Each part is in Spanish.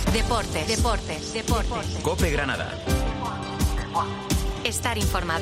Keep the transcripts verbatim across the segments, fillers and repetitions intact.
Deportes, deportes, deportes. COPE Granada. Estar informado.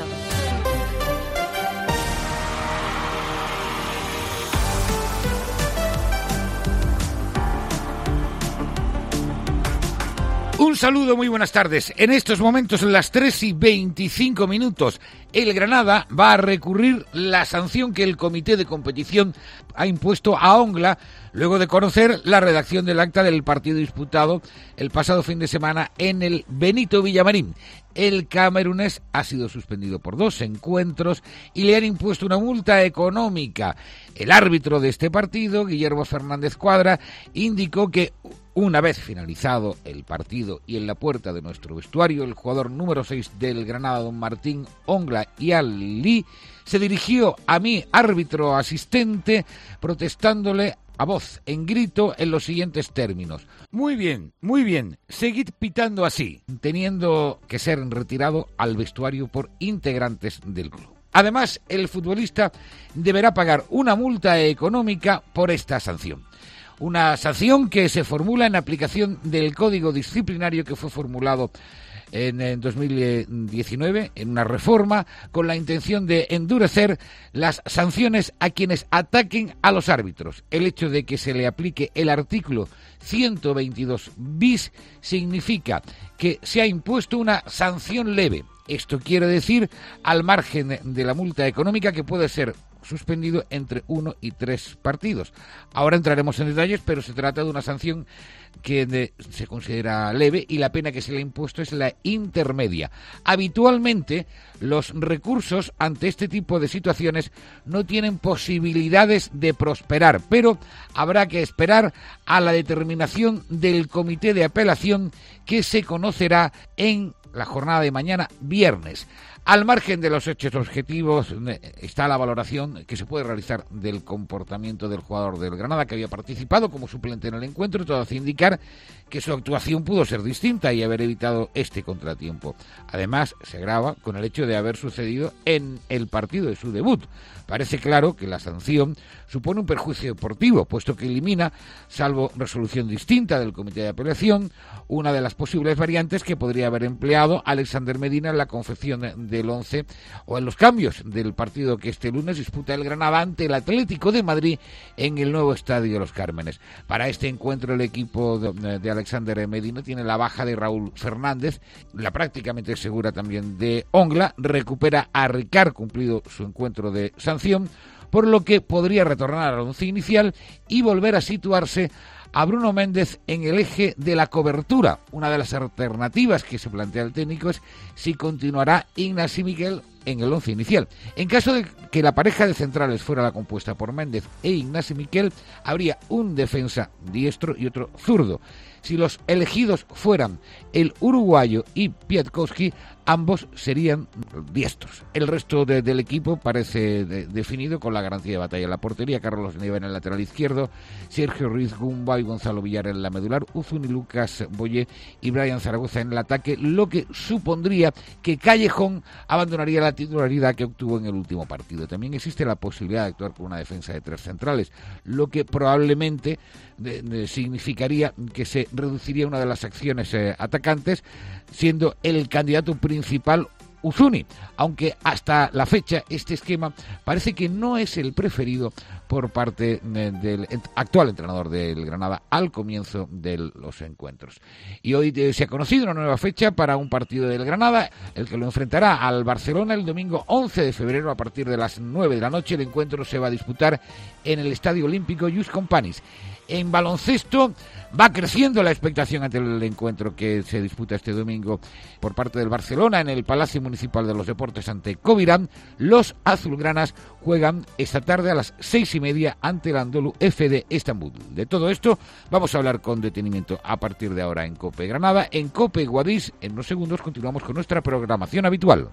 Un saludo, muy buenas tardes. En estos momentos, las tres y veinticinco minutos, el Granada va a recurrir la sanción que el comité de competición ha impuesto a Ongla luego de conocer la redacción del acta del partido disputado el pasado fin de semana en el Benito Villamarín. El camerunés ha sido suspendido por dos encuentros y le han impuesto una multa económica. El árbitro de este partido, Guillermo Fernández Cuadra, indicó que una vez finalizado el partido y en la puerta de nuestro vestuario, el jugador número seis del Granada, don Martín Ongla Yali, se dirigió a mi árbitro asistente protestándole a voz en grito en los siguientes términos: muy bien, muy bien, seguid pitando así, teniendo que ser retirado al vestuario por integrantes del club. Además, el futbolista deberá pagar una multa económica por esta sanción. Una sanción que se formula en aplicación del Código Disciplinario que fue formulado en, en dos mil diecinueve, en una reforma con la intención de endurecer las sanciones a quienes ataquen a los árbitros. El hecho de que se le aplique el artículo ciento veintidós bis significa que se ha impuesto una sanción leve. Esto quiere decir al margen de la multa económica, que puede ser suspendido entre uno y tres partidos. Ahora entraremos en detalles, pero se trata de una sanción que de, se considera leve y la pena que se le ha impuesto es la intermedia. Habitualmente, los recursos ante este tipo de situaciones no tienen posibilidades de prosperar, pero habrá que esperar a la determinación del comité de apelación, que se conocerá en la jornada de mañana, viernes. Al margen de los hechos objetivos está la valoración que se puede realizar del comportamiento del jugador del Granada, que había participado como suplente en el encuentro. Todo hace indicar que su actuación pudo ser distinta y haber evitado este contratiempo. Además, se agrava con el hecho de haber sucedido en el partido de su debut. Parece claro que la sanción supone un perjuicio deportivo, puesto que elimina, salvo resolución distinta del comité de apelación, una de las posibles variantes que podría haber empleado Alexander Medina en la confección del once o en los cambios del partido que este lunes disputa el Granada ante el Atlético de Madrid en el nuevo Estadio Los Cármenes. Para este encuentro, el equipo de, de Alexander Medina tiene la baja de Raúl Fernández, la prácticamente segura también de Ongla, recupera a Ricard cumplido su encuentro de sanción, por lo que podría retornar al once inicial y volver a situarse a Bruno Méndez en el eje de la cobertura. Una de las alternativas que se plantea el técnico es si continuará Ignasi Miquel en el once inicial. En caso de que la pareja de centrales fuera la compuesta por Méndez e Ignasi Miquel, habría un defensa diestro y otro zurdo. Si los elegidos fueran el uruguayo y Piatkowski, ambos serían diestros. El resto de, del equipo parece de, definido con la garantía de batalla en la portería: Carlos Neva en el lateral izquierdo, Sergio Ruiz Gumba y Gonzalo Villar en la medular, Uzun y Lucas Boyé y Brian Zaragoza en el ataque, lo que supondría que Callejón abandonaría la titularidad que obtuvo en el último partido. También existe la posibilidad de actuar con una defensa de tres centrales, lo que probablemente de, de, significaría que se reduciría una de las acciones eh, atacantes, siendo el candidato principal Uzuni, aunque hasta la fecha este esquema parece que no es el preferido por parte eh, del actual entrenador del Granada al comienzo de los encuentros. Y hoy eh, se ha conocido una nueva fecha para un partido del Granada, el que lo enfrentará al Barcelona el domingo once de febrero a partir de las nueve de la noche. El encuentro se va a disputar en el Estadio Olímpico Lluís Companys. En baloncesto va creciendo la expectación ante el encuentro que se disputa este domingo por parte del Barcelona en el Palacio Municipal de los Deportes ante Covirán. Los azulgranas juegan esta tarde a las seis y media ante el Anadolu F de Estambul. De todo esto vamos a hablar con detenimiento a partir de ahora en COPE Granada. En COPE Guadix, en unos segundos continuamos con nuestra programación habitual.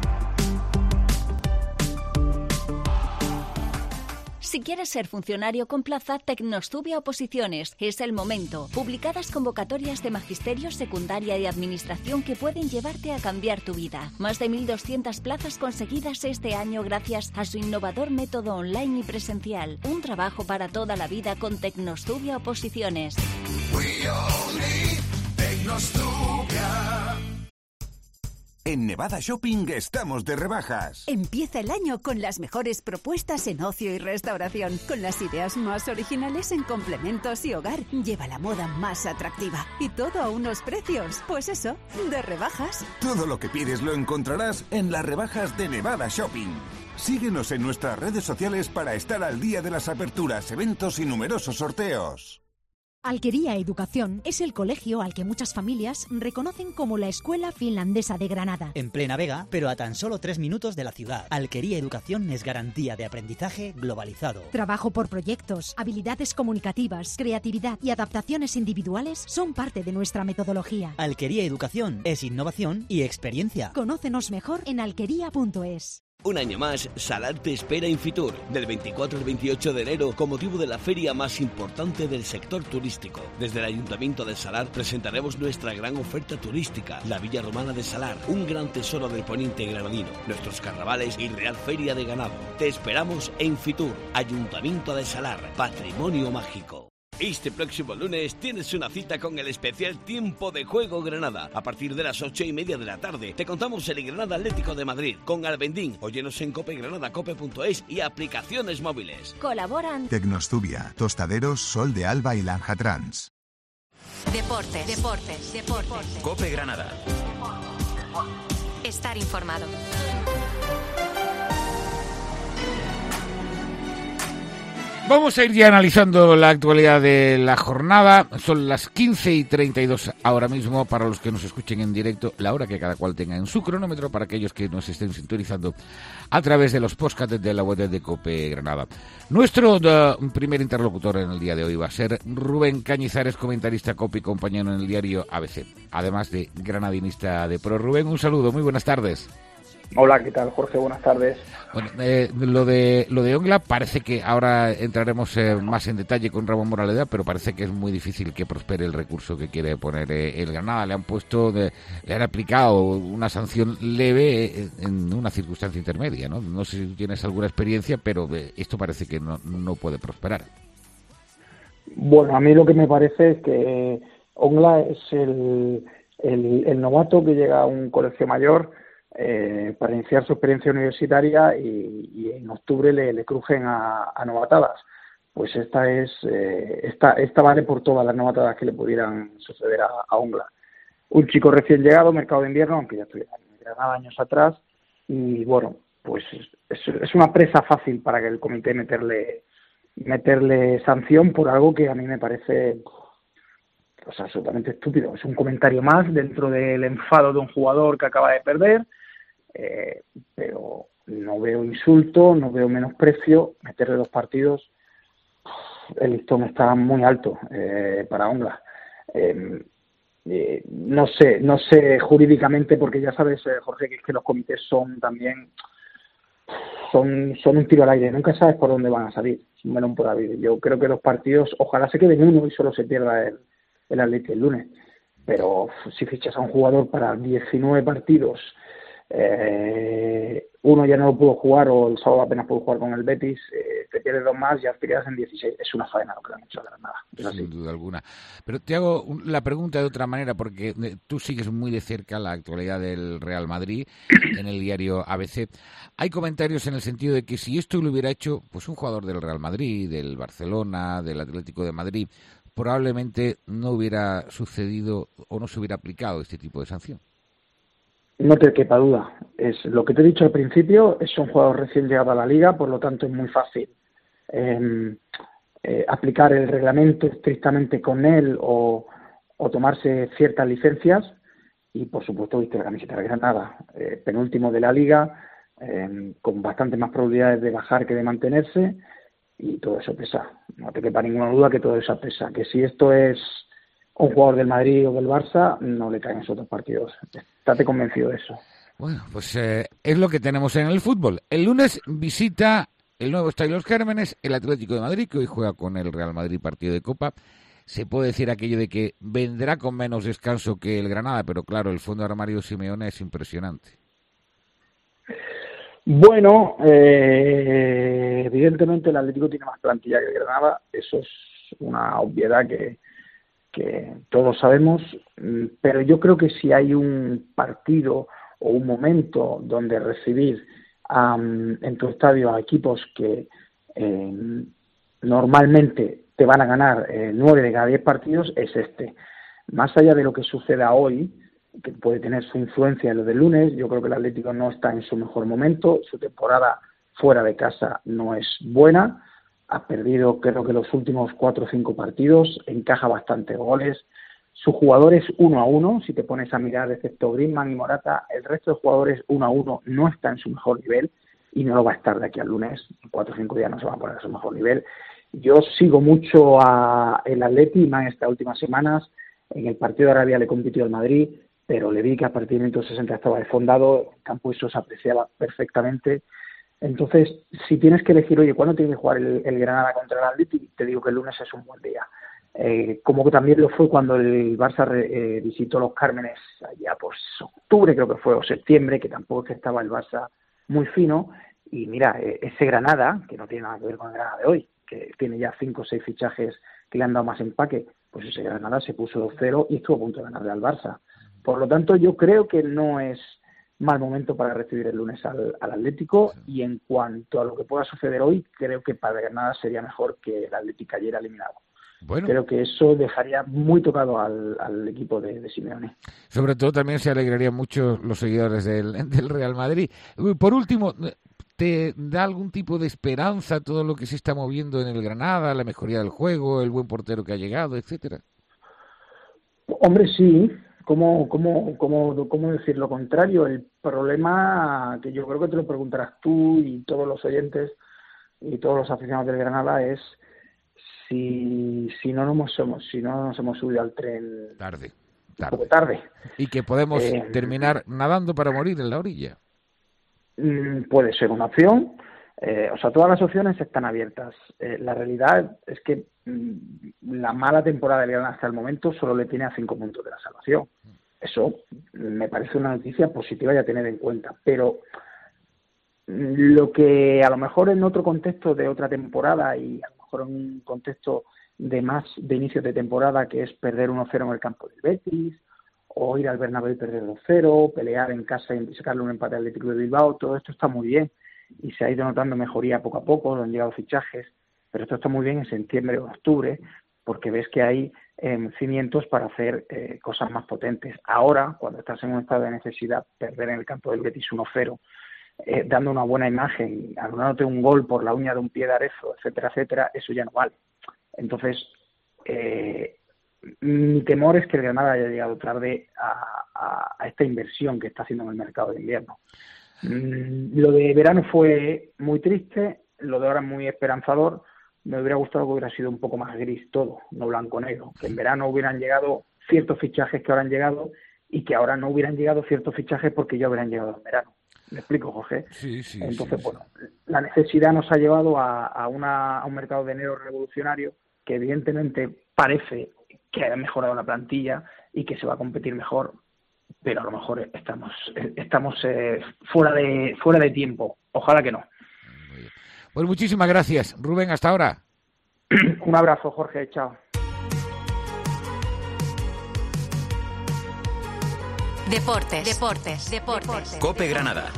Si quieres ser funcionario con plaza, Tecnostubia Oposiciones. Es el momento. Publicadas convocatorias de magisterio, secundaria y administración que pueden llevarte a cambiar tu vida. Más de mil doscientas plazas conseguidas este año gracias a su innovador método online y presencial. Un trabajo para toda la vida con Tecnostubia Oposiciones. Tecnostubia. En Nevada Shopping estamos de rebajas. Empieza el año con las mejores propuestas en ocio y restauración, con las ideas más originales en complementos y hogar. Lleva la moda más atractiva y todo a unos precios, pues eso, de rebajas. Todo lo que pides lo encontrarás en las rebajas de Nevada Shopping. Síguenos en nuestras redes sociales para estar al día de las aperturas, eventos y numerosos sorteos. Alquería Educación es el colegio al que muchas familias reconocen como la Escuela Finlandesa de Granada. En plena Vega, pero a tan solo tres minutos de la ciudad. Alquería Educación es garantía de aprendizaje globalizado. Trabajo por proyectos, habilidades comunicativas, creatividad y adaptaciones individuales son parte de nuestra metodología. Alquería Educación es innovación y experiencia. Conócenos mejor en alquería punto es. Un año más, Salar te espera en Fitur, del veinticuatro al veintiocho de enero, con motivo de la feria más importante del sector turístico. Desde el Ayuntamiento de Salar presentaremos nuestra gran oferta turística, la Villa Romana de Salar, un gran tesoro del poniente granadino, nuestros carnavales y Real Feria de Ganado. Te esperamos en Fitur, Ayuntamiento de Salar, Patrimonio Mágico. Este próximo lunes tienes una cita con el especial Tiempo de Juego Granada. A partir de las ocho y media de la tarde te contamos el Granada Atlético de Madrid con Albendín. Óyenos en Cope Granada, cope punto es y aplicaciones móviles. Colaboran Tecnostubia, Tostaderos, Sol de Alba y Lanja Trans. Deportes, deportes, deportes. Cope Granada. Estar informado. Vamos a ir ya analizando la actualidad de la jornada. Son las quince y treinta y dos ahora mismo para los que nos escuchen en directo, la hora que cada cual tenga en su cronómetro, para aquellos que nos estén sintonizando a través de los podcasts de la web de Cope Granada. Nuestro uh, primer interlocutor en el día de hoy va a ser Rubén Cañizares, comentarista Cope y compañero en el diario A B C, además de granadinista de pro. Rubén, un saludo, muy buenas tardes. Hola, ¿qué tal, Jorge? Buenas tardes. Bueno, eh, lo de lo de Ongla parece que ahora entraremos eh, más en detalle con Ramón Moraleda, pero parece que es muy difícil que prospere el recurso que quiere poner eh, el Granada. Le han puesto, de, le han aplicado una sanción leve eh, en una circunstancia intermedia, ¿no? No sé si tienes alguna experiencia, pero eh, esto parece que no, no puede prosperar. Bueno, a mí lo que me parece es que Ongla es el, el, el novato que llega a un colegio mayor Eh, para iniciar su experiencia universitaria y, y en octubre le, le crujen a, a novatadas. Pues esta es eh, esta, esta vale por todas las novatadas que le pudieran suceder a, a Ongla. Un chico recién llegado, mercado de invierno, aunque ya estoy en Granada años atrás, y bueno, pues es, es una presa fácil para que el comité meterle meterle sanción por algo que a mí me parece pues absolutamente estúpido. Es un comentario más dentro del enfado de un jugador que acaba de perder. Eh, pero no veo insulto, no veo menosprecio. Meterle dos partidos, el listón está muy alto eh, para Ongla. Eh, eh, no sé, no sé jurídicamente, porque ya sabes, eh, Jorge, que es que los comités son también son son un tiro al aire. Nunca sabes por dónde van a salir. Es un melón por abrir. Yo creo que los partidos, ojalá se queden uno y solo se pierda el, el Atlético el lunes. Pero si fichas a un jugador para diecinueve partidos, Eh, uno ya no lo pudo jugar o el sábado apenas pudo jugar con el Betis, eh, te pierdes dos más, ya te quedas en dieciséis. Es una faena lo que le han hecho a Granada. Sin duda alguna. Pero te hago la pregunta de otra manera, porque tú sigues muy de cerca la actualidad del Real Madrid en el diario A B C. Hay comentarios en el sentido de que si esto lo hubiera hecho pues un jugador del Real Madrid, del Barcelona, del Atlético de Madrid, probablemente no hubiera sucedido o no se hubiera aplicado este tipo de sanción. No te quepa duda. Es lo que te he dicho al principio, es un jugador recién llegado a la liga, por lo tanto es muy fácil eh, eh, aplicar el reglamento estrictamente con él o, o tomarse ciertas licencias. Y por supuesto, viste la camiseta de Granada, eh, penúltimo de la liga, eh, con bastante más probabilidades de bajar que de mantenerse, y todo eso pesa. No te quepa ninguna duda que todo eso pesa. Que si esto es un jugador del Madrid o del Barça, no le caen esos otros partidos. Estate convencido de eso. Bueno, pues eh, es lo que tenemos en el fútbol. El lunes visita el nuevo Estadio Los Cármenes el Atlético de Madrid, que hoy juega con el Real Madrid partido de Copa. Se puede decir aquello de que vendrá con menos descanso que el Granada, pero claro, el fondo de armario de Simeone es impresionante. Bueno, eh, evidentemente el Atlético tiene más plantilla que el Granada. Eso es una obviedad que que todos sabemos, pero yo creo que si hay un partido o un momento donde recibir um, en tu estadio a equipos que eh, normalmente te van a ganar eh, nueve de cada diez partidos, es este. Más allá de lo que suceda hoy, que puede tener su influencia en lo del lunes, yo creo que el Atlético no está en su mejor momento, su temporada fuera de casa no es buena, ha perdido creo que los últimos cuatro o cinco partidos, encaja bastantes goles, su jugador es uno a uno, si te pones a mirar, excepto Griezmann y Morata, el resto de jugadores uno a uno no está en su mejor nivel y no lo va a estar de aquí al lunes, en cuatro o cinco días no se va a poner a su mejor nivel. Yo sigo mucho a el Atleti, más en estas últimas semanas, en el partido de Arabia le compitió al Madrid, pero le vi que a partir del minuto sesenta estaba desfondado, el campo eso se apreciaba perfectamente. Entonces, si tienes que elegir, oye, ¿cuándo tiene que jugar el, el Granada contra el Atleti? Te digo que el lunes es un buen día. Eh, como que también lo fue cuando el Barça eh, visitó los Cármenes allá por octubre, creo que fue, o septiembre, que tampoco es que estaba el Barça muy fino. Y mira, eh, ese Granada, que no tiene nada que ver con el Granada de hoy, que tiene ya cinco o seis fichajes que le han dado más empaque, pues ese Granada se puso dos cero y estuvo a punto de ganarle al Barça. Por lo tanto, yo creo que no es mal momento para recibir el lunes al, al Atlético, y en cuanto a lo que pueda suceder hoy, creo que para Granada sería mejor que el Atlético cayera eliminado. Bueno. Creo que eso dejaría muy tocado al, al equipo de, de Simeone. Sobre todo también se alegrarían mucho los seguidores del, del Real Madrid. Por último, ¿te da algún tipo de esperanza todo lo que se está moviendo en el Granada, la mejoría del juego, el buen portero que ha llegado, etcétera? Hombre, sí. ¿Cómo, cómo, cómo, ¿Cómo decir lo contrario? El problema, que yo creo que te lo preguntarás tú y todos los oyentes y todos los aficionados del Granada, es si, si, no, nos hemos, si no nos hemos subido al tren tarde, tarde. un poco tarde. Y que podemos eh, terminar nadando para morir en la orilla. Puede ser una opción. Eh, o sea, todas las opciones están abiertas. Eh, la realidad es que mmm, la mala temporada del Granada hasta el momento solo le tiene a cinco puntos de la salvación. Eso me parece una noticia positiva y a tener en cuenta. Pero lo que a lo mejor en otro contexto de otra temporada y a lo mejor en un contexto de más de inicio de temporada, que es perder uno cero en el campo del Betis, o ir al Bernabéu y perder dos cero, pelear en casa y sacarle un empate al Atlético de Bilbao, todo esto está muy bien. Y se ha ido notando mejoría poco a poco, han llegado fichajes, pero esto está muy bien en septiembre o octubre, porque ves que hay eh, cimientos para hacer eh, cosas más potentes. Ahora, cuando estás en un estado de necesidad, perder en el campo del Betis uno cero, eh, dando una buena imagen, anulándote un gol por la uña de un pie de Arezzo, etcétera, etcétera, eso ya no vale. Entonces, eh, mi temor es que el Granada haya llegado tarde a, a, a esta inversión que está haciendo en el mercado de invierno. Lo de verano fue muy triste, lo de ahora es muy esperanzador. Me hubiera gustado que hubiera sido un poco más gris todo, no blanco-negro, que en verano hubieran llegado ciertos fichajes que ahora han llegado y que ahora no hubieran llegado ciertos fichajes porque ya hubieran llegado en verano. ¿Me explico, Jorge? Sí, sí. Entonces, sí, bueno, sí. La necesidad nos ha llevado a, a, una, a un mercado de enero revolucionario que evidentemente parece que ha mejorado la plantilla y que se va a competir mejor, pero a lo mejor estamos estamos eh, fuera de fuera de tiempo. Ojalá que no. Pues muchísimas gracias, Rubén, hasta ahora. Un abrazo, Jorge, chao. Deportes, deportes, deportes. COPE Granada.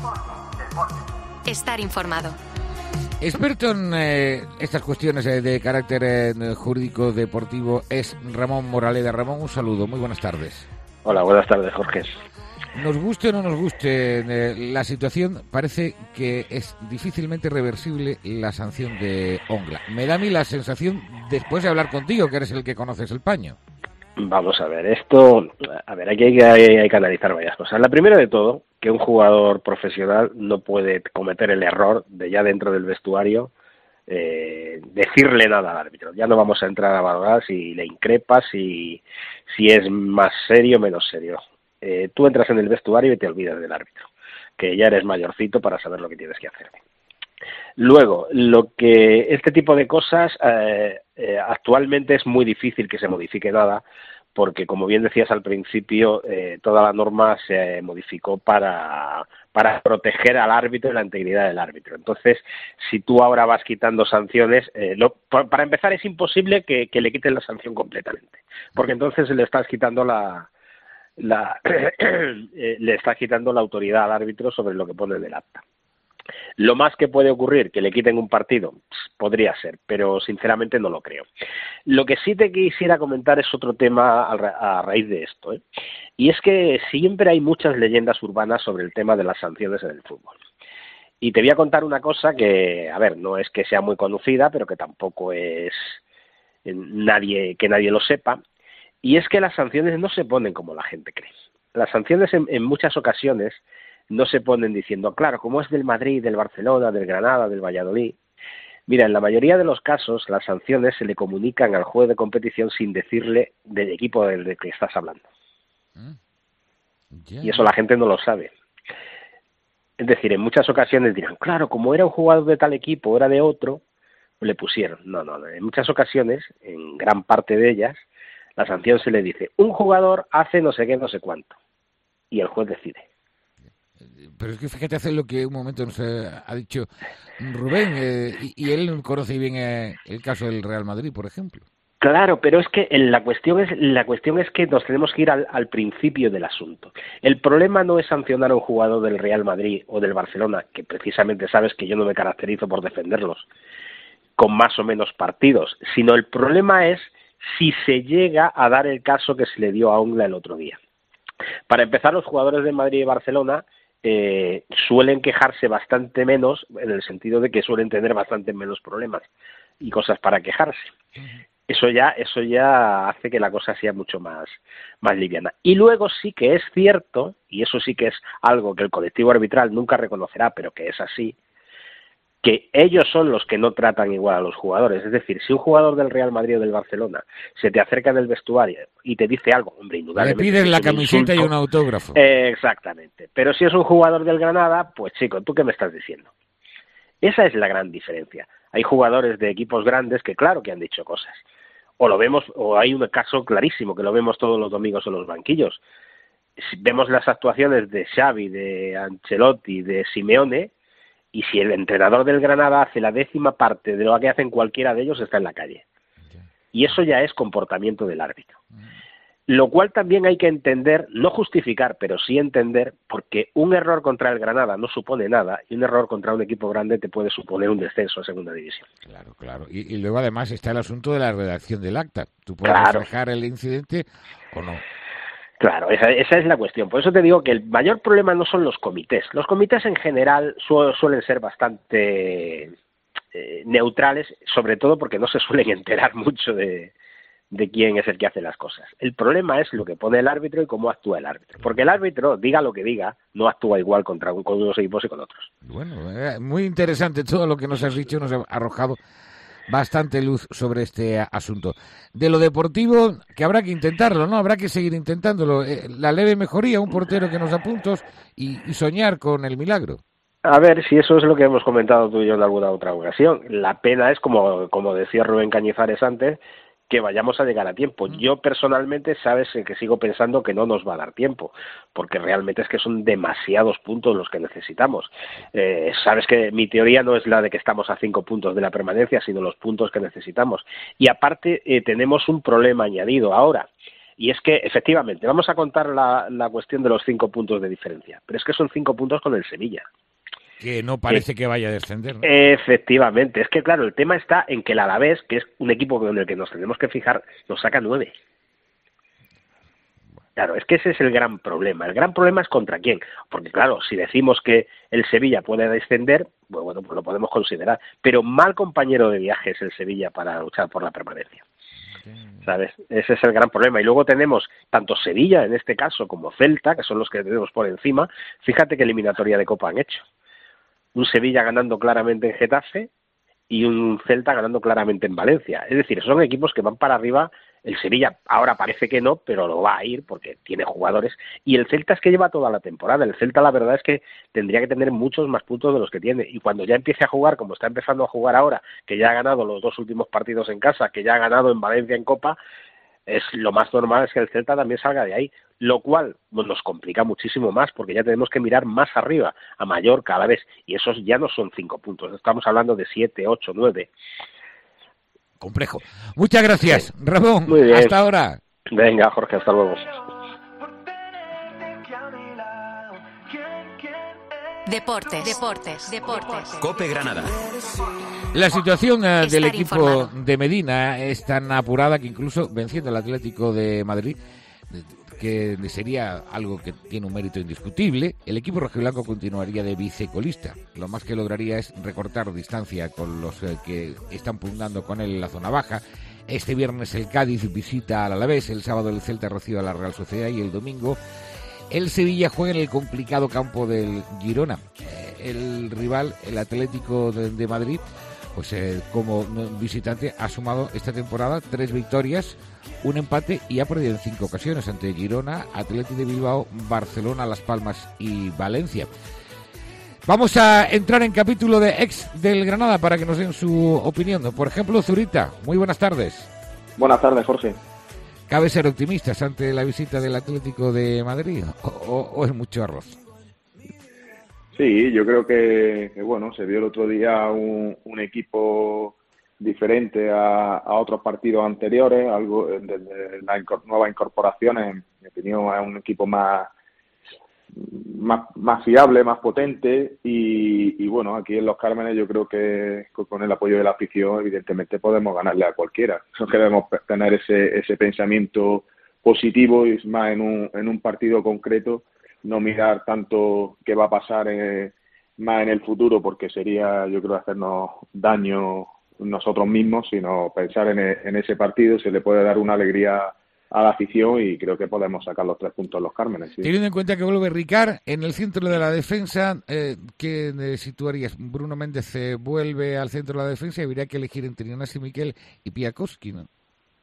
Estar informado. Experto en eh, estas cuestiones eh, de carácter eh, jurídico deportivo es Ramón Moraleda. Ramón, un saludo, muy buenas tardes. Hola, buenas tardes, Jorge. Nos guste o no nos guste eh, la situación, parece que es difícilmente reversible la sanción de Ongla. Me da a mí la sensación, después de hablar contigo, que eres el que conoces el paño. Vamos a ver, esto, a ver, aquí hay que, hay, hay que analizar varias cosas. La primera de todo, que un jugador profesional no puede cometer el error de ya dentro del vestuario eh, decirle nada al árbitro. Ya no vamos a entrar a valorar si le increpa, si, si es más serio o menos serio. Eh, tú entras en el vestuario y te olvidas del árbitro, que ya eres mayorcito para saber lo que tienes que hacer. Luego, lo que este tipo de cosas eh, eh, actualmente es muy difícil que se modifique nada, porque como bien decías al principio, eh, toda la norma se modificó para, para proteger al árbitro y la integridad del árbitro. Entonces, si tú ahora vas quitando sanciones, eh, lo, para empezar es imposible que, que le quiten la sanción completamente, porque entonces le estás quitando la, la eh, le estás quitando la autoridad al árbitro sobre lo que pone en el acta. Lo más que puede ocurrir, que le quiten un partido, podría ser, pero sinceramente no lo creo. Lo que sí te quisiera comentar es otro tema a, ra a raíz de esto, ¿eh? Y es que siempre hay muchas leyendas urbanas sobre el tema de las sanciones en el fútbol. Y te voy a contar una cosa que, a ver, no es que sea muy conocida, pero que tampoco es nadie que nadie lo sepa, y es que las sanciones no se ponen como la gente cree. Las sanciones en, en muchas ocasiones no se ponen diciendo, claro, como es del Madrid, del Barcelona, del Granada, del Valladolid. Mira, en la mayoría de los casos las sanciones se le comunican al juez de competición sin decirle del equipo del que estás hablando. Mm. Yeah. Y eso la gente no lo sabe. Es decir, en muchas ocasiones dirán, claro, como era un jugador de tal equipo o era de otro, le pusieron. No, no, no. En muchas ocasiones, en gran parte de ellas, la sanción se le dice, un jugador hace no sé qué, no sé cuánto. Y el juez decide. Pero es que fíjate hacer lo que un momento nos ha dicho Rubén, eh, y, y él conoce bien eh, el caso del Real Madrid, por ejemplo. Claro, pero es que la cuestión es la cuestión es que nos tenemos que ir al, al principio del asunto. El problema no es sancionar a un jugador del Real Madrid o del Barcelona, que precisamente sabes que yo no me caracterizo por defenderlos, con más o menos partidos, sino el problema es si se llega a dar el caso que se le dio a Ongla el otro día. Para empezar, los jugadores de Madrid y Barcelona eh, suelen quejarse bastante menos, en el sentido de que suelen tener bastante menos problemas y cosas para quejarse. Eso ya, eso ya hace que la cosa sea mucho más, más liviana. Y luego sí que es cierto, y eso sí que es algo que el colectivo arbitral nunca reconocerá, pero que es así, que ellos son los que no tratan igual a los jugadores. Es decir, si un jugador del Real Madrid o del Barcelona se te acerca en el vestuario y te dice algo, hombre, indudablemente... Le piden la camiseta y un autógrafo. Eh, exactamente. Pero si es un jugador del Granada, pues chico, ¿tú qué me estás diciendo? Esa es la gran diferencia. Hay jugadores de equipos grandes que claro que han dicho cosas. O lo vemos, o hay un caso clarísimo que lo vemos todos los domingos en los banquillos. Si vemos las actuaciones de Xavi, de Ancelotti, de Simeone, y si el entrenador del Granada hace la décima parte de lo que hacen cualquiera de ellos, está en la calle. Y eso ya es comportamiento del árbitro. Lo cual también hay que entender, no justificar, pero sí entender, porque un error contra el Granada no supone nada, y un error contra un equipo grande te puede suponer un descenso a segunda división. Claro, claro. Y, y luego además está el asunto de la redacción del acta. Tú puedes claro. reflejar el incidente o no. Claro, esa, esa es la cuestión. Por eso te digo que el mayor problema no son los comités. Los comités en general su, suelen ser bastante eh, neutrales, sobre todo porque no se suelen enterar mucho de, de quién es el que hace las cosas. El problema es lo que pone el árbitro y cómo actúa el árbitro. Porque el árbitro, diga lo que diga, no actúa igual contra con unos equipos y con otros. Bueno, eh, muy interesante todo lo que nos has dicho, nos ha arrojado bastante luz sobre este asunto. De lo deportivo, que habrá que intentarlo, ¿no? Habrá que seguir intentándolo. Eh, la leve mejoría, un portero que nos da puntos y, y soñar con el milagro. A ver, si eso es lo que hemos comentado tú y yo en alguna otra ocasión. La pena es, como, como decía Rubén Cañizares antes, que vayamos a llegar a tiempo. Yo personalmente, sabes que sigo pensando que no nos va a dar tiempo, porque realmente es que son demasiados puntos los que necesitamos. Eh, sabes que mi teoría no es la de que estamos a cinco puntos de la permanencia, sino los puntos que necesitamos. Y aparte eh, tenemos un problema añadido ahora, y es que efectivamente vamos a contar la, la cuestión de los cinco puntos de diferencia, pero es que son cinco puntos con el Sevilla. Que no parece eh, que vaya a descender, ¿no? Efectivamente. Es que, claro, el tema está en que el Alavés, que es un equipo con el que nos tenemos que fijar, nos saca nueve. Claro, es que ese es el gran problema. El gran problema es contra quién. Porque, claro, si decimos que el Sevilla puede descender, pues, bueno, pues lo podemos considerar. Pero mal compañero de viaje es el Sevilla para luchar por la permanencia. ¿Sabes? Ese es el gran problema. Y luego tenemos tanto Sevilla, en este caso, como Celta, que son los que tenemos por encima. Fíjate qué eliminatoria de Copa han hecho. Un Sevilla ganando claramente en Getafe y un Celta ganando claramente en Valencia. Es decir, son equipos que van para arriba. El Sevilla ahora parece que no, pero lo va a ir porque tiene jugadores. Y el Celta es que lleva toda la temporada. El Celta, la verdad es que tendría que tener muchos más puntos de los que tiene. Y cuando ya empiece a jugar, como está empezando a jugar ahora, que ya ha ganado los dos últimos partidos en casa, que ya ha ganado en Valencia en Copa, es lo más normal es que el Celta también salga de ahí, lo cual nos complica muchísimo más porque ya tenemos que mirar más arriba, a Mallorca, a la vez, y esos ya no son cinco puntos, estamos hablando de siete, ocho, nueve. Complejo. Muchas gracias, sí. Ramón. Muy bien. Hasta ahora. Venga, Jorge, hasta luego. Deportes, deportes, deportes. COPE Granada. La situación uh, del equipo informado. de Medina es tan apurada que incluso venciendo al Atlético de Madrid, que sería algo que tiene un mérito indiscutible, el equipo rojiblanco continuaría de vicecolista. Lo más que lograría es recortar distancia con los eh, que están pugnando con él en la zona baja. Este viernes el Cádiz visita al Alavés, el sábado el Celta recibe a la Real Sociedad y el domingo el Sevilla juega en el complicado campo del Girona. Eh, el rival, el Atlético de, de Madrid, pues eh, como visitante ha sumado esta temporada tres victorias, un empate y ha perdido en cinco ocasiones ante Girona, Athletic de Bilbao, Barcelona, Las Palmas y Valencia. Vamos a entrar en capítulo de ex del Granada para que nos den su opinión. Por ejemplo, Zurita, muy buenas tardes. Buenas tardes, Jorge. ¿Cabe ser optimistas ante la visita del Atlético de Madrid o, o, o es mucho arroz? Sí, yo creo que, que bueno, se vio el otro día un, un equipo diferente a, a otros partidos anteriores, algo desde las nuevas incorporaciones, en mi opinión es un equipo más, más, más fiable, más potente y, y bueno, aquí en Los Cármenes yo creo que con el apoyo de la afición evidentemente podemos ganarle a cualquiera. No queremos tener ese, ese pensamiento positivo y más en un, en un partido concreto, no mirar tanto qué va a pasar en, más en el futuro porque sería yo creo hacernos daño nosotros mismos, sino pensar en, en ese partido, se le puede dar una alegría a la afición y creo que podemos sacar los tres puntos Los Cármenes. ¿Sí? Teniendo en cuenta que vuelve Ricard en el centro de la defensa, eh, ¿qué eh, situarías? Bruno Méndez eh, vuelve al centro de la defensa y habría que elegir entre Ignacio Miquel y Piakowski, ¿no?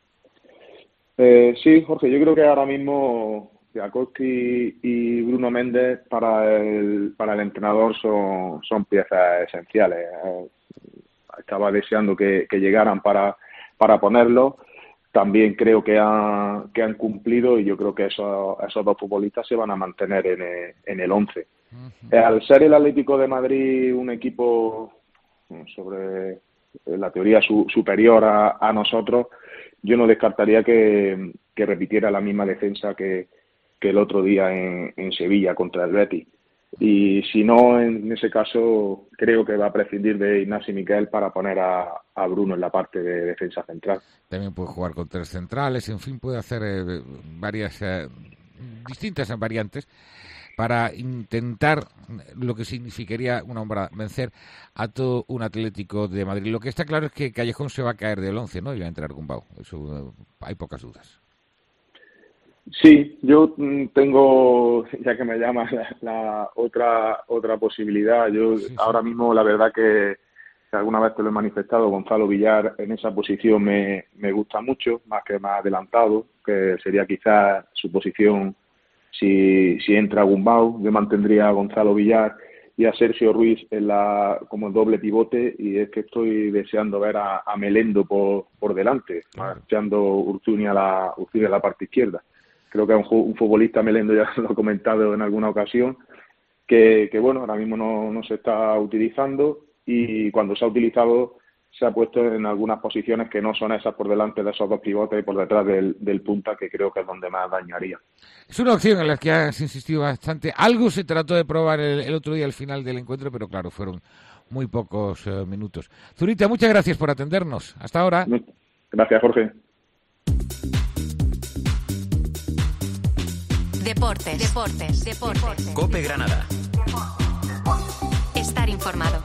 Eh, sí, Jorge, yo creo que ahora mismo Piakowski y Bruno Méndez para el para el entrenador son, son piezas esenciales. Eh, estaba deseando que, que llegaran para, para ponerlo. También creo que han, que han cumplido y yo creo que esos, esos dos futbolistas se van a mantener en el, en el once. Uh-huh. Eh, al ser el Atlético de Madrid un equipo sobre la teoría su, superior a, a nosotros, yo no descartaría que, que repitiera la misma defensa que, que el otro día en, en Sevilla contra el Betis. Y si no, en ese caso creo que va a prescindir de Ignacio Miquel para poner a, a Bruno en la parte de defensa central. También puede jugar con tres centrales, en fin, puede hacer eh, varias eh, distintas variantes para intentar lo que significaría una hombrada, vencer a todo un Atlético de Madrid. Lo que está claro es que Callejón se va a caer del once, ¿no? Y va a entrar Gumbau, eso eh, hay pocas dudas. Sí, yo tengo, ya que me llamas, la, la otra otra posibilidad. Yo sí, sí. Ahora mismo, la verdad que, que alguna vez te lo he manifestado, Gonzalo Villar en esa posición me, me gusta mucho, más que más adelantado, que sería quizás su posición si, si entra Gumbau. Yo mantendría a Gonzalo Villar y a Sergio Ruiz en la como doble pivote y es que estoy deseando ver a, a Melendo por, por delante, marchando Urzunia a la, Urzunia a la parte izquierda. Creo que es un, un futbolista, Melendo ya lo he comentado en alguna ocasión, que, que bueno, ahora mismo no, no se está utilizando y cuando se ha utilizado se ha puesto en algunas posiciones que no son esas por delante de esos dos pivotes y por detrás del, del punta, que creo que es donde más dañaría. Es una opción en la que has insistido bastante. Algo se trató de probar el, el otro día al final del encuentro, pero claro, fueron muy pocos uh, minutos. Zurita, muchas gracias por atendernos. Hasta ahora. Gracias, Jorge. Deportes, deportes, deportes. COPE Granada. Estar informado.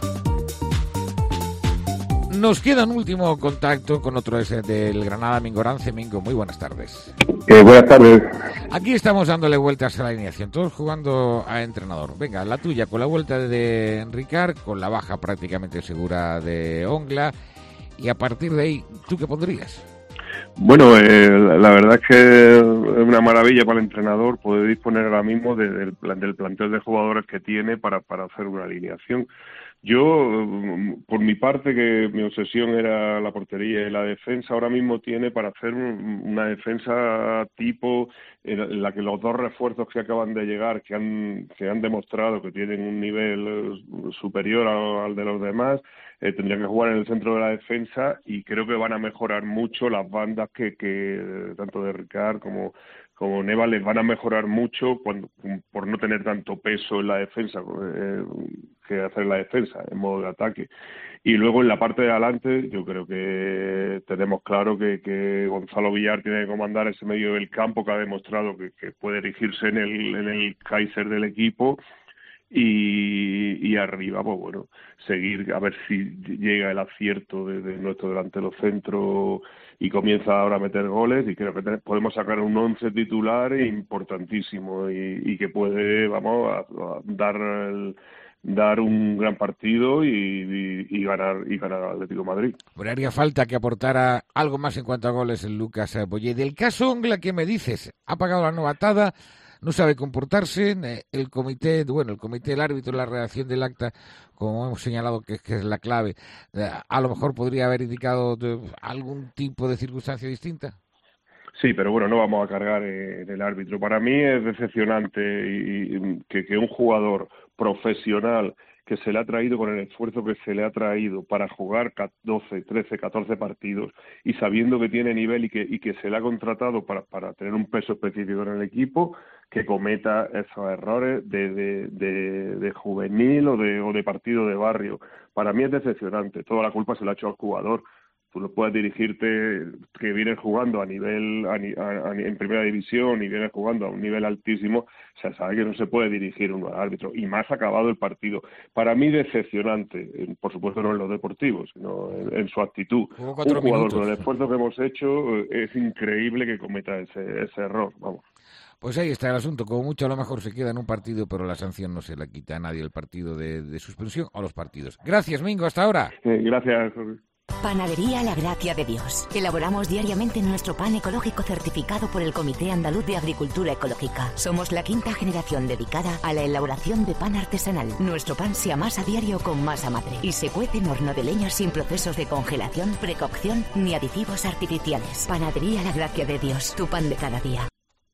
Nos queda un último contacto con otro ese del Granada, Mingorance. Mingo, muy buenas tardes. Eh, buenas tardes. Aquí estamos dándole vueltas a la alineación, todos jugando a entrenador. Venga, la tuya, con la vuelta de Ricard, con la baja prácticamente segura de Ongla, y a partir de ahí, ¿tú qué pondrías? Bueno, eh, la verdad es que es una maravilla para el entrenador poder disponer ahora mismo de, de, del plantel de jugadores que tiene para, para hacer una alineación. Yo, por mi parte, que mi obsesión era la portería y la defensa, ahora mismo tiene para hacer una defensa tipo en la que los dos refuerzos que acaban de llegar, que han, que han demostrado que tienen un nivel superior al de los demás, eh, tendrían que jugar en el centro de la defensa, y creo que van a mejorar mucho las bandas que, que tanto de Ricard como como Neva les van a mejorar mucho cuando, por no tener tanto peso en la defensa eh, que hacer la defensa en modo de ataque. Y luego en la parte de adelante yo creo que tenemos claro que, que Gonzalo Villar tiene que comandar ese medio del campo, que ha demostrado que, que puede erigirse en el, en el Kaiser del equipo. Y, y arriba, pues bueno, seguir a ver si llega el acierto de, de nuestro delantero centro y comienza ahora a meter goles, y creo que te, podemos sacar un once titular importantísimo y, y que puede, vamos, a, a dar el, dar un gran partido y, y, y ganar y ganar al Atlético de Madrid. Pero haría falta que aportara algo más en cuanto a goles el Lucas Boyer. Del caso Ongla, ¿qué me dices? Ha pagado la novatada, no sabe comportarse, el comité, bueno, el comité del árbitro, la redacción del acta, como hemos señalado que, que es la clave, a lo mejor podría haber indicado algún tipo de circunstancia distinta. Sí, pero bueno, no vamos a cargar en el árbitro. Para mí es decepcionante y, y que, que un jugador profesional que se le ha traído con el esfuerzo que se le ha traído para jugar doce, trece, catorce partidos y sabiendo que tiene nivel y que, y que se le ha contratado para, para tener un peso específico en el equipo, que cometa esos errores de, de, de, de juvenil o de, o de partido de barrio. Para mí es decepcionante. Toda la culpa se la ha hecho al jugador. Tú no puedes dirigirte, que vienes jugando a nivel a, a, a, en primera división y vienes jugando a un nivel altísimo, o sea, sabe que no se puede dirigir uno al árbitro, y más acabado el partido. Para mí decepcionante, por supuesto no en lo deportivo, sino en, en su actitud. Un jugador minutos. Con el esfuerzo que hemos hecho, es increíble que cometa ese, ese error, vamos. Pues ahí está el asunto. Como mucho a lo mejor se queda en un partido, pero la sanción no se la quita a nadie, el partido de, de suspensión o los partidos. Gracias, Mingo, hasta ahora. Eh, gracias, Jorge. Panadería La Gracia de Dios. Elaboramos diariamente nuestro pan ecológico certificado por el Comité Andaluz de Agricultura Ecológica. Somos la quinta generación dedicada a la elaboración de pan artesanal. Nuestro pan se amasa a diario con masa madre y se cuece en horno de leña sin procesos de congelación, precocción ni aditivos artificiales. Panadería La Gracia de Dios, tu pan de cada día.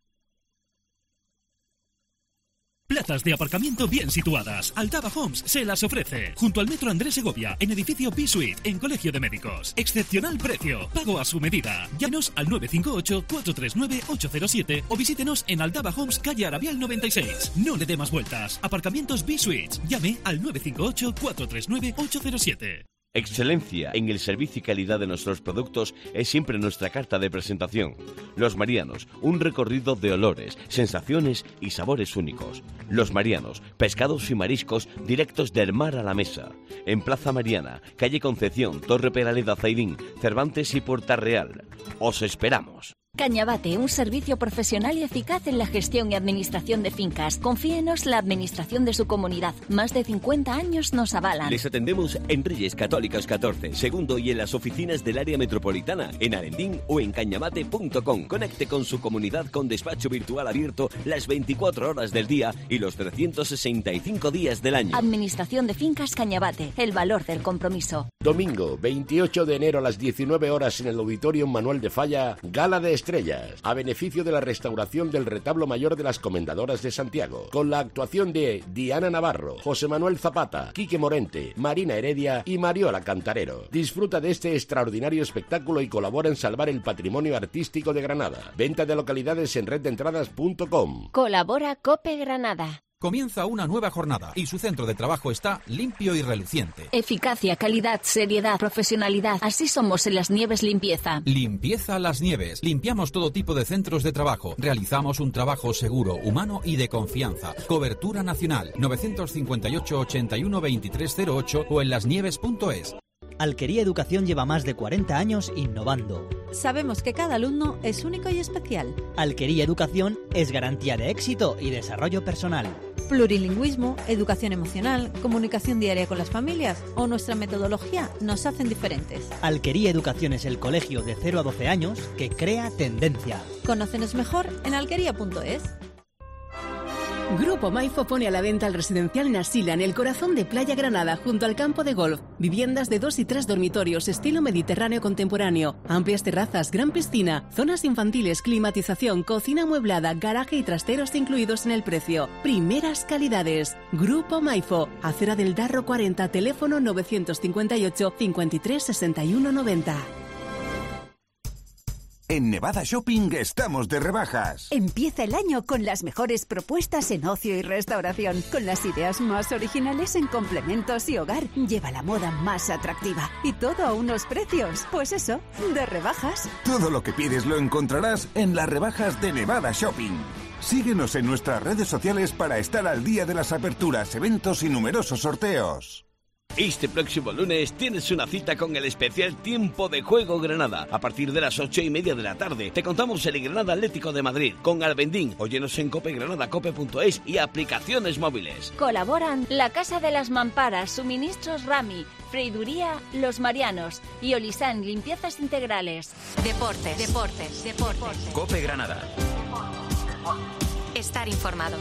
Plazas de aparcamiento bien situadas. Altava Homes se las ofrece. Junto al Metro Andrés Segovia, en edificio B-Suite, en Colegio de Médicos. Excepcional precio. Pago a su medida. Llámenos al nueve cinco ocho, cuatro tres nueve, ocho cero siete o visítenos en Altava Homes, calle Arabial noventa y seis. No le dé más vueltas. Aparcamientos B-Suite. Llame al nueve cinco ocho, cuatro tres nueve, ocho cero siete. Excelencia en el servicio y calidad de nuestros productos es siempre nuestra carta de presentación. Los Marianos, un recorrido de olores, sensaciones y sabores únicos. Los Marianos, pescados y mariscos directos del mar a la mesa. En Plaza Mariana, calle Concepción, Torre Peraleda Zaidín, Cervantes y Puerta Real. Os esperamos. Cañabate, un servicio profesional y eficaz en la gestión y administración de fincas. Confíenos la administración de su comunidad. Más de cincuenta años nos avalan. Les atendemos en Reyes Católicos catorce, segundo y en las oficinas del área metropolitana, en Arendín o en cañabate punto com. Conecte con su comunidad con despacho virtual abierto las veinticuatro horas del día y los trescientos sesenta y cinco días del año. Administración de Fincas Cañabate, el valor del compromiso. Domingo, veintiocho de enero a las diecinueve horas en el Auditorio Manuel de Falla, Gala de Estrellas, a beneficio de la restauración del retablo mayor de las Comendadoras de Santiago, con la actuación de Diana Navarro, José Manuel Zapata, Quique Morente, Marina Heredia y Mariola Cantarero. Disfruta de este extraordinario espectáculo y colabora en salvar el patrimonio artístico de Granada. Venta de localidades en red de entradas punto com. Colabora Cope Granada. Comienza una nueva jornada y su centro de trabajo está limpio y reluciente. Eficacia, calidad, seriedad, profesionalidad. Así somos en Las Nieves Limpieza. Limpieza Las Nieves. Limpiamos todo tipo de centros de trabajo. Realizamos un trabajo seguro, humano y de confianza. Cobertura nacional. nueve cinco ocho, ochenta y uno, veintitrés cero ocho o en lasnieves punto es. Alquería Educación lleva más de cuarenta años innovando. Sabemos que cada alumno es único y especial. Alquería Educación es garantía de éxito y desarrollo personal. Plurilingüismo, educación emocional, comunicación diaria con las familias o nuestra metodología nos hacen diferentes. Alquería Educación es el colegio de cero a doce años que crea tendencia. Conócenos mejor en alquería punto es. Grupo Maifo pone a la venta el residencial Nasila en el corazón de Playa Granada, junto al campo de golf. Viviendas de dos y tres dormitorios, estilo mediterráneo contemporáneo. Amplias terrazas, gran piscina, zonas infantiles, climatización, cocina amueblada, garaje y trasteros incluidos en el precio. Primeras calidades. Grupo Maifo, Acera del Darro cuarenta, teléfono novecientos cincuenta y ocho, cincuenta y tres, sesenta y uno, noventa. En Nevada Shopping estamos de rebajas. Empieza el año con las mejores propuestas en ocio y restauración, con las ideas más originales en complementos y hogar. Lleva la moda más atractiva y todo a unos precios, pues eso, de rebajas. Todo lo que pides lo encontrarás en las rebajas de Nevada Shopping. Síguenos en nuestras redes sociales para estar al día de las aperturas, eventos y numerosos sorteos. Este próximo lunes tienes una cita con el especial Tiempo de Juego Granada. A partir de las ocho y media de la tarde te contamos el Granada Atlético de Madrid con Albendín. Óyenos en Cope Granada, cope punto es y aplicaciones móviles. Colaboran La Casa de las Mamparas, Suministros Rami, Freiduría Los Marianos y Olisán Limpiezas Integrales. Deportes, deportes, deportes. Cope Granada. Estar informado.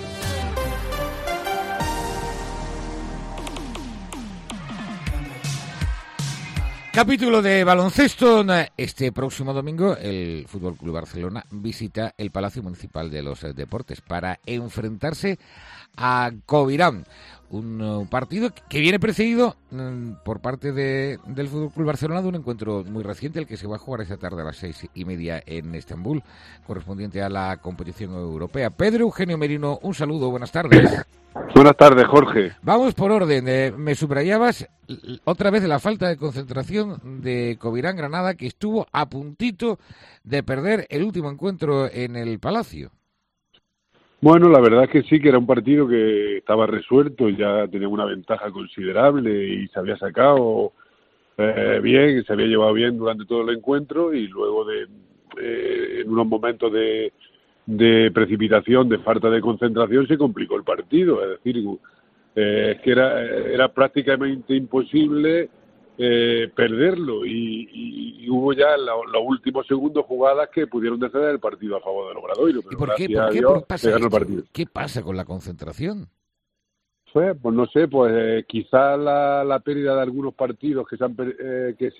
Capítulo de baloncesto. Este próximo domingo el F C Barcelona visita el Palacio Municipal de los Deportes para enfrentarse a Covirán. Un partido que viene precedido por parte de, del F C Barcelona de un encuentro muy reciente, el que se va a jugar esta tarde a las seis y media en Estambul, correspondiente a la competición europea. Pedro Eugenio Merino, un saludo, buenas tardes. Buenas tardes, Jorge. Vamos por orden. Eh, me subrayabas otra vez la falta de concentración de Covirán Granada, que estuvo a puntito de perder el último encuentro en el Palacio. Bueno, la verdad es que sí, que era un partido que estaba resuelto, ya tenía una ventaja considerable y se había sacado eh, bien, se había llevado bien durante todo el encuentro y luego de eh, en unos momentos de de precipitación, de falta de concentración, se complicó el partido. Es decir, eh, es que era, era prácticamente imposible eh, perderlo y, y, y hubo ya las la últimos segundos jugadas que pudieron decidir el partido a favor del Obradoiro. Pero ¿Y por qué, gracias ¿por qué a Dios, ¿Por pasa se ganó el esto? partido. ¿Qué pasa con la concentración? Pues, pues no sé, pues eh, quizás la, la pérdida de algunos partidos que se, han, eh, que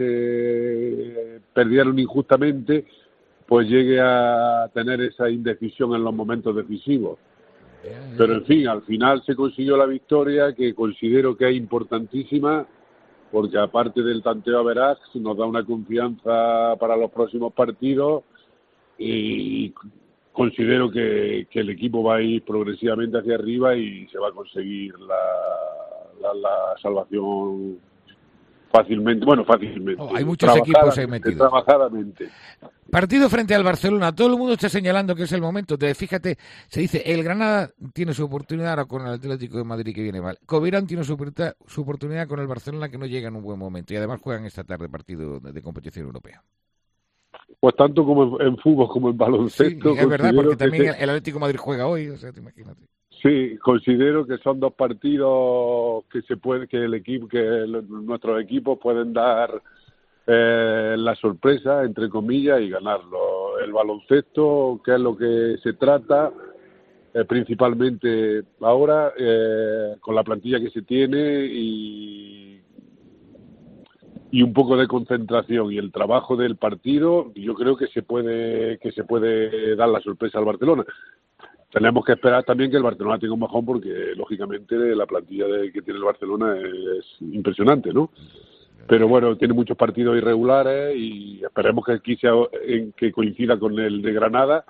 se perdieron injustamente, pues llegue a tener esa indecisión en los momentos decisivos. Pero, en fin, al final se consiguió la victoria, que considero que es importantísima, porque aparte del tanteo a veraz, nos da una confianza para los próximos partidos y considero que, que el equipo va a ir progresivamente hacia arriba y se va a conseguir la, la, la salvación fácilmente, bueno, fácilmente. Oh, hay muchos equipos ahí metidos. Trabajadamente. Partido frente al Barcelona. Todo el mundo está señalando que es el momento. De, fíjate, se dice, el Granada tiene su oportunidad ahora con el Atlético de Madrid, que viene mal. Covirán tiene su, su oportunidad con el Barcelona, que no llega en un buen momento. Y además juegan esta tarde partido de, de competición europea. Pues tanto como en fútbol como en baloncesto. Sí, es verdad, porque también se... el Atlético de Madrid juega hoy, o sea, te imagínate. Sí, considero que son dos partidos que se puede, que el equipo, que el, nuestros equipos pueden dar eh, la sorpresa, entre comillas, y ganarlo. El baloncesto, que es lo que se trata, eh, principalmente ahora, eh, con la plantilla que se tiene y, y un poco de concentración y el trabajo del partido, yo creo que se puede, que se puede dar la sorpresa al Barcelona. Tenemos que esperar también que el Barcelona tenga un bajón porque, lógicamente, la plantilla de, que tiene el Barcelona es impresionante, ¿no? Pero bueno, tiene muchos partidos irregulares y esperemos que aquí sea, en, que coincida con el de Granada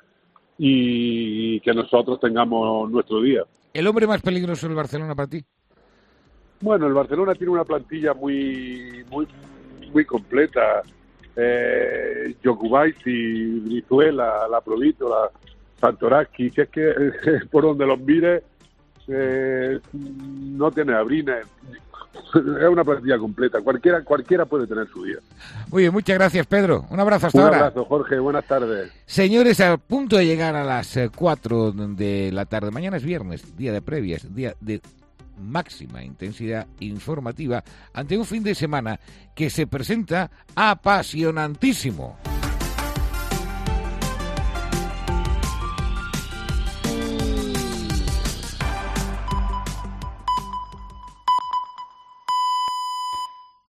y que nosotros tengamos nuestro día. ¿El hombre más peligroso del Barcelona para ti? Bueno, el Barcelona tiene una plantilla muy muy muy completa. Eh, Jokubaisi, Brizuela, La Provítola, Santoraski, si es que eh, por donde los mires eh, no tiene abrines. Es una plantilla completa. Cualquiera cualquiera puede tener su día. Muy bien, muchas gracias, Pedro. Un abrazo hasta Un ahora. Un abrazo, Jorge. Buenas tardes. Señores, a punto de llegar a las cuatro de la tarde. Mañana es viernes, día de previas, día de máxima intensidad informativa ante un fin de semana que se presenta apasionantísimo.